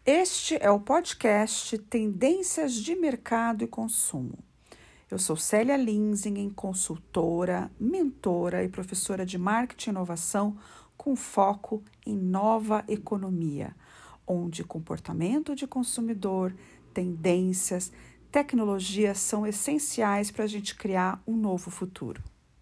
Este é o podcast Tendências de Mercado e Consumo. Eu sou Célia Linsingen, consultora, mentora e professora de marketing e inovação com foco em nova economia, onde comportamento de consumidor, tendências, tecnologias são essenciais para a gente criar um novo futuro.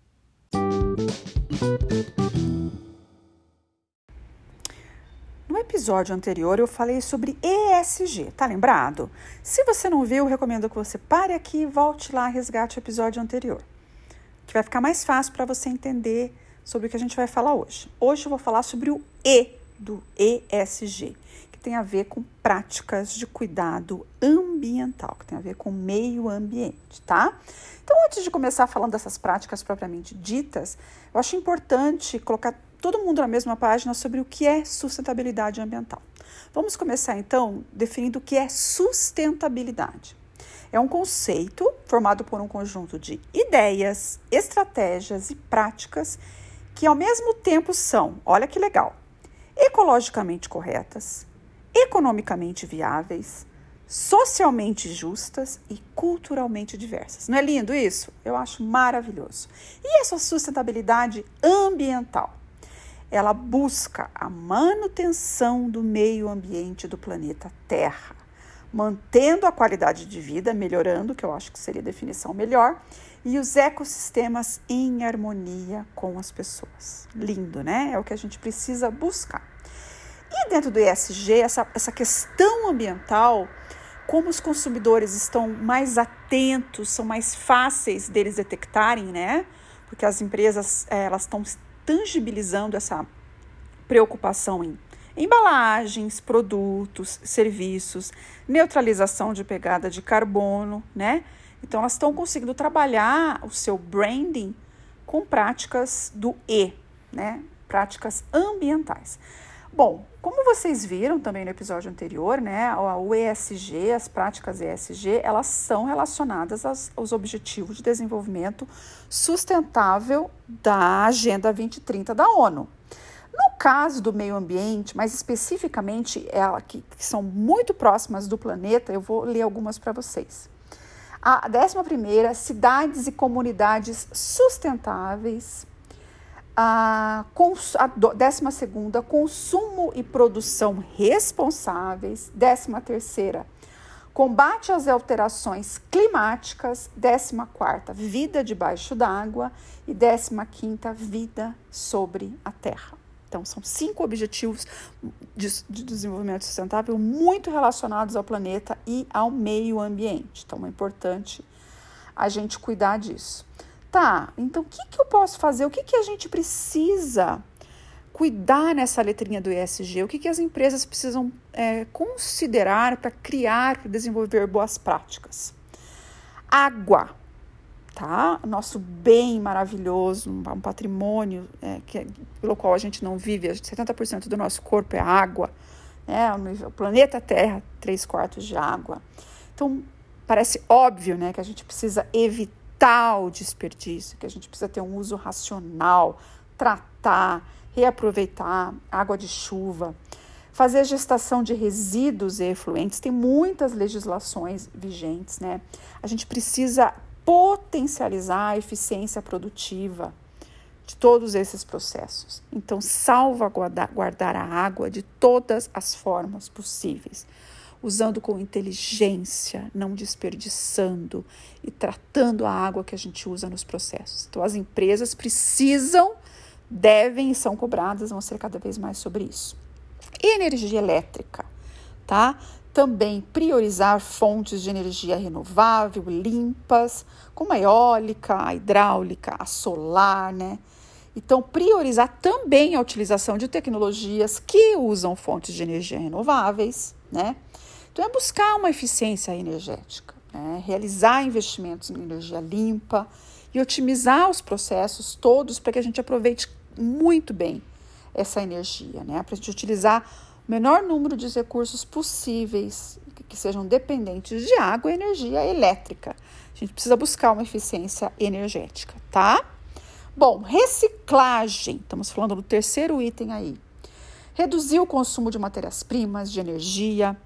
No episódio anterior eu falei sobre ESG, tá lembrado? Se você não viu, eu recomendo que você pare aqui e volte lá e resgate o episódio anterior, que vai ficar mais fácil para você entender sobre o que a gente vai falar hoje. Hoje eu vou falar sobre o E do ESG, que tem a ver com práticas de cuidado ambiental, que tem a ver com o meio ambiente, tá? Então, antes de começar falando dessas práticas propriamente ditas, eu acho importante colocar todo mundo na mesma página sobre o que é sustentabilidade ambiental. Vamos começar, então, definindo o que é sustentabilidade. É um conceito formado por um conjunto de ideias, estratégias e práticas que, ao mesmo tempo, são, olha que legal, ecologicamente corretas, economicamente viáveis, socialmente justas e culturalmente diversas. Não é lindo isso? Eu acho maravilhoso. E essa sustentabilidade ambiental? Ela busca a manutenção do meio ambiente do planeta Terra, mantendo a qualidade de vida, melhorando, que eu acho que seria a definição melhor, e os ecossistemas em harmonia com as pessoas. Lindo, né? É o que a gente precisa buscar. E dentro do ESG, essa questão ambiental, como os consumidores estão mais atentos, são mais fáceis deles detectarem, né? Porque as empresas, elas estão tangibilizando essa preocupação em embalagens, produtos, serviços, neutralização de pegada de carbono, né? Então, elas estão conseguindo trabalhar o seu branding com práticas do E, né? Práticas ambientais. Bom, como vocês viram também no episódio anterior, né? O ESG, as práticas ESG, elas são relacionadas aos Objetivos de Desenvolvimento Sustentável da Agenda 2030 da ONU. No caso do meio ambiente, mais especificamente, que são muito próximas do planeta, eu vou ler algumas para vocês. A 11ª, cidades e comunidades sustentáveis. A 12ª, consumo e produção responsáveis. 13ª, combate às alterações climáticas. 14ª, vida debaixo d'água. E 15ª, vida sobre a terra. Então, são 5 objetivos de desenvolvimento sustentável muito relacionados ao planeta e ao meio ambiente. Então, é importante a gente cuidar disso. Tá, então o que eu posso fazer? O que a gente precisa cuidar nessa letrinha do ESG? O que as empresas precisam considerar para criar, para desenvolver boas práticas? Água, tá? Nosso bem maravilhoso, um patrimônio pelo qual a gente não vive. 70% do nosso corpo é água, né? O planeta Terra, 3/4 de água. Então, parece óbvio, né, que a gente precisa evitar o desperdício, que a gente precisa ter um uso racional, tratar, reaproveitar água de chuva, fazer gestação de resíduos e efluentes. Tem muitas legislações vigentes, né? A gente precisa potencializar a eficiência produtiva de todos esses processos. Então, salvaguardar a água de todas as formas possíveis, usando com inteligência, não desperdiçando e tratando a água que a gente usa nos processos. Então, as empresas precisam, devem e são cobradas, vão ser cada vez mais sobre isso. E energia elétrica, tá? Também priorizar fontes de energia renovável, limpas, como a eólica, a hidráulica, a solar, né? Então, priorizar também a utilização de tecnologias que usam fontes de energia renováveis, né? Então, é buscar uma eficiência energética, né? Realizar investimentos em energia limpa e otimizar os processos todos para que a gente aproveite muito bem essa energia, né? Para a gente utilizar o menor número de recursos possíveis que sejam dependentes de água e energia elétrica. A gente precisa buscar uma eficiência energética, tá? Bom, reciclagem, estamos falando do terceiro item aí. Reduzir o consumo de matérias-primas, de energia,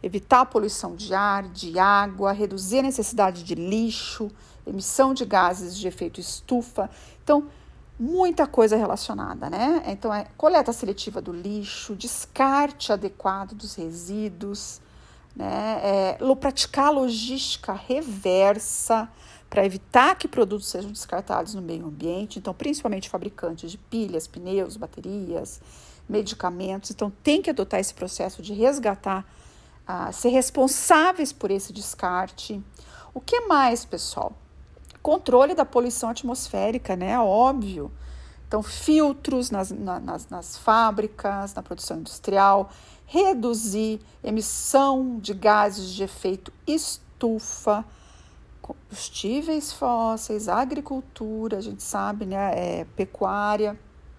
evitar a poluição de ar, de água, reduzir a necessidade de lixo, emissão de gases de efeito estufa. Então, muita coisa relacionada, né? Então, coleta seletiva do lixo, descarte adequado dos resíduos, né? Praticar logística reversa para evitar que produtos sejam descartados no meio ambiente. Então, principalmente fabricantes de pilhas, pneus, baterias, medicamentos. Então, tem que adotar esse processo de resgatar, ser responsáveis por esse descarte. O que mais, pessoal? Controle da poluição atmosférica, né? Óbvio. Então, filtros nas fábricas, na produção industrial, reduzir emissão de gases de efeito estufa, combustíveis fósseis, agricultura, a gente sabe, né? Pecuária.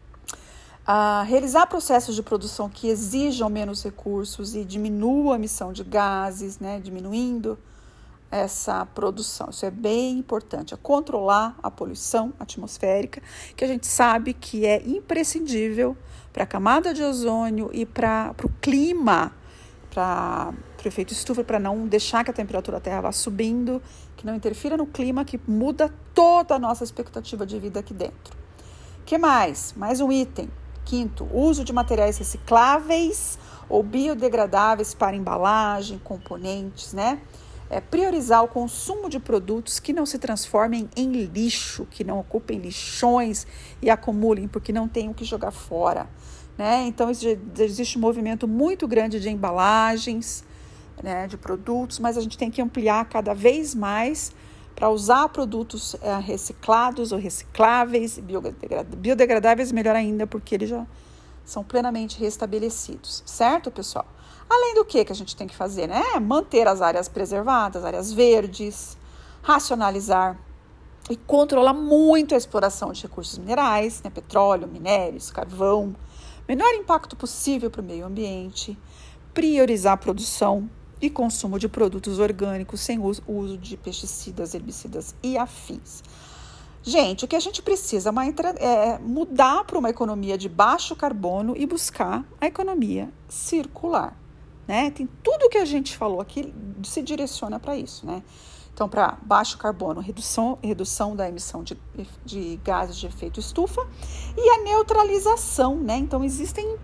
Realizar processos de produção que exijam menos recursos e diminuam a emissão de gases, né? Diminuindo essa produção. Isso é bem importante, controlar a poluição atmosférica, que a gente sabe que é imprescindível para a camada de ozônio e para o clima, para o efeito estufa, para não deixar que a temperatura da Terra vá subindo, que não interfira no clima, que muda toda a nossa expectativa de vida aqui dentro. O que mais? Mais um item. Quinto, uso de materiais recicláveis ou biodegradáveis para embalagem, componentes, né? Priorizar o consumo de produtos que não se transformem em lixo, que não ocupem lixões e acumulem, porque não tem o que jogar fora, né? Então, existe um movimento muito grande de embalagens, né, de produtos, mas a gente tem que ampliar cada vez mais para usar produtos reciclados ou recicláveis, biodegradáveis, melhor ainda, porque eles já são plenamente restabelecidos, certo, pessoal? Além do que a gente tem que fazer, né? Manter as áreas preservadas, áreas verdes, racionalizar e controlar muito a exploração de recursos minerais, né? Petróleo, minérios, carvão, menor impacto possível para o meio ambiente, priorizar a produção e consumo de produtos orgânicos sem uso de pesticidas, herbicidas e afins. Gente, o que a gente precisa é mudar para uma economia de baixo carbono e buscar a economia circular, né? Tem tudo que a gente falou aqui se direciona para isso, né? Então, para baixo carbono, redução da emissão de gases de efeito estufa e a neutralização, né? Então, existem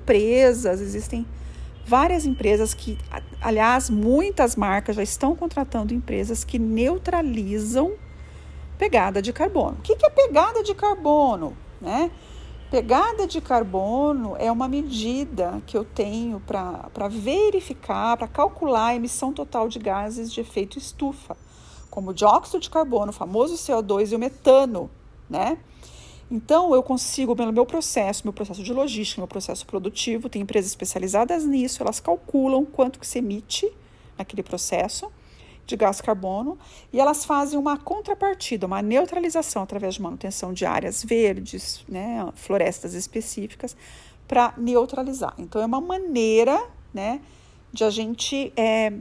várias empresas que, aliás, muitas marcas já estão contratando empresas que neutralizam pegada de carbono. O que é pegada de carbono, né? Pegada de carbono é uma medida que eu tenho para verificar, para calcular a emissão total de gases de efeito estufa, como o dióxido de carbono, o famoso CO2 e o metano, né? Então, eu consigo, pelo meu processo de logística, meu processo produtivo, tem empresas especializadas nisso, elas calculam quanto que se emite naquele processo de gás carbono, e elas fazem uma contrapartida, uma neutralização através de manutenção de áreas verdes, né, florestas específicas, para neutralizar. Então, é uma maneira, né, de a gente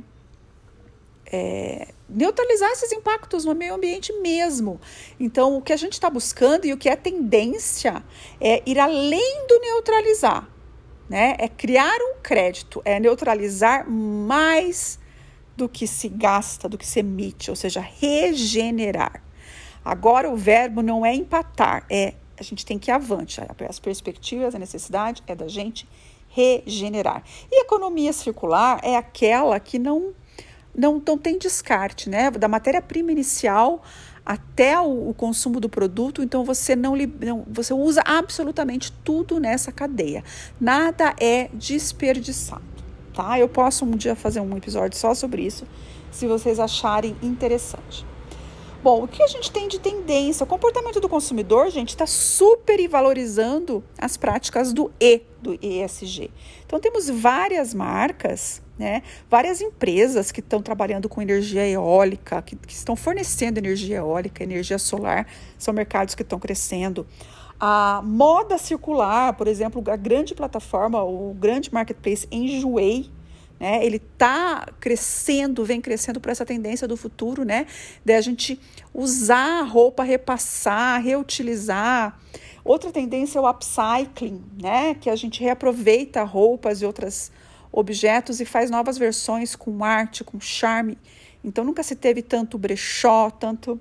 neutralizar esses impactos no meio ambiente mesmo. Então, o que a gente está buscando e o que é tendência é ir além do neutralizar, né? É criar um crédito, é neutralizar mais do que se gasta, do que se emite, ou seja, regenerar. Agora, o verbo não é empatar, a gente tem que ir avante. As perspectivas, a necessidade é da gente regenerar. E economia circular é aquela que não tem descarte, né? Da matéria-prima inicial até o consumo do produto, então você usa absolutamente tudo nessa cadeia. Nada é desperdiçado. Tá? Eu posso um dia fazer um episódio só sobre isso, se vocês acharem interessante. Bom, o que a gente tem de tendência? O comportamento do consumidor, gente, está super valorizando as práticas do ESG. Então, temos várias marcas, né? Várias empresas que estão trabalhando com energia eólica, que estão fornecendo energia eólica, energia solar, são mercados que estão crescendo. A moda circular, por exemplo, a grande plataforma, o grande marketplace Enjoei, né? Ele vem crescendo por essa tendência do futuro, né? De a gente usar a roupa, repassar, reutilizar. Outra tendência é o upcycling, né? Que a gente reaproveita roupas e outras objetos e faz novas versões com arte, com charme. Então nunca se teve tanto brechó, tanto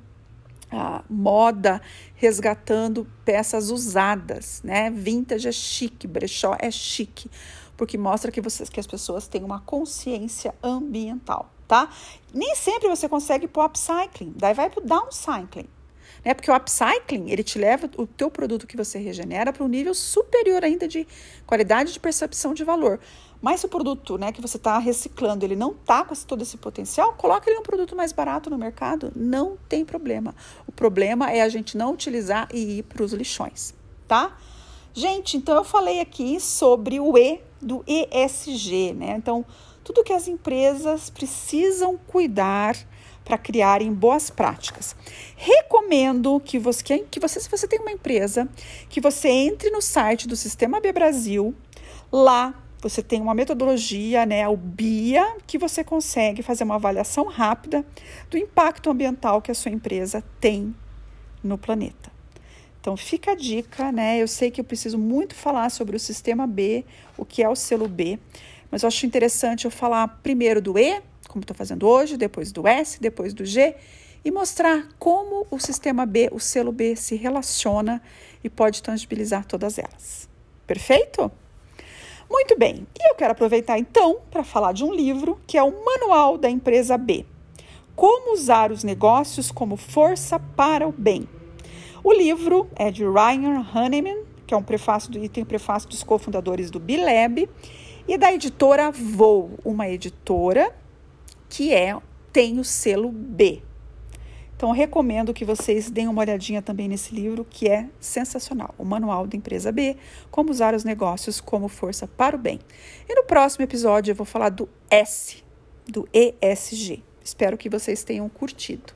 moda resgatando peças usadas, né? Vintage é chique, brechó é chique, porque mostra que as pessoas têm uma consciência ambiental, tá? Nem sempre você consegue pro upcycling, daí vai pro downcycling, né? Porque o upcycling, ele te leva o teu produto que você regenera para um nível superior ainda de qualidade de percepção de valor. Mas se o produto, né, que você está reciclando, ele não está com todo esse potencial, coloca ele um produto mais barato no mercado, não tem problema. O problema é a gente não utilizar e ir para os lixões, tá? Gente, então eu falei aqui sobre o E do ESG, né? Então, tudo que as empresas precisam cuidar para criarem boas práticas. Recomendo que você, se você tem uma empresa, que você entre no site do Sistema B Brasil, lá você tem uma metodologia, né, o BIA, que você consegue fazer uma avaliação rápida do impacto ambiental que a sua empresa tem no planeta. Então, fica a dica, né? Eu sei que eu preciso muito falar sobre o Sistema B, o que é o selo B, mas eu acho interessante eu falar primeiro do E, como estou fazendo hoje, depois do S, depois do G, e mostrar como o Sistema B, o selo B, se relaciona e pode tangibilizar todas elas. Perfeito? Muito bem, e eu quero aproveitar então para falar de um livro que é o Manual da Empresa B. Como usar os negócios como força para o bem. O livro é de Ryan Hahnemann, que é tem o prefácio dos cofundadores do B-Lab, e da editora Voo, uma editora que tem o selo B. Então, eu recomendo que vocês deem uma olhadinha também nesse livro, que é sensacional. O Manual da Empresa B, como usar os negócios como força para o bem. E no próximo episódio eu vou falar do S, do ESG. Espero que vocês tenham curtido.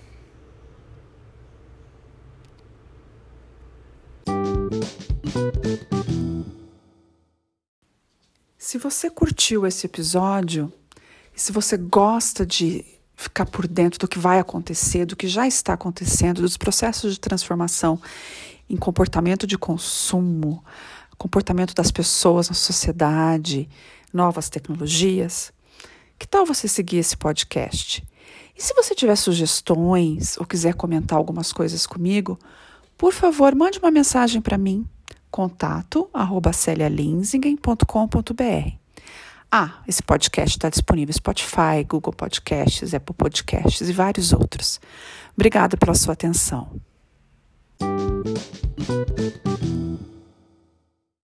Se você curtiu esse episódio, e se você gosta de ficar por dentro do que vai acontecer, do que já está acontecendo, dos processos de transformação em comportamento de consumo, comportamento das pessoas na sociedade, novas tecnologias, que tal você seguir esse podcast? E se você tiver sugestões ou quiser comentar algumas coisas comigo, por favor, mande uma mensagem para mim, contato@celialinzingen.com.br. Esse podcast está disponível no Spotify, Google Podcasts, Apple Podcasts e vários outros. Obrigada pela sua atenção.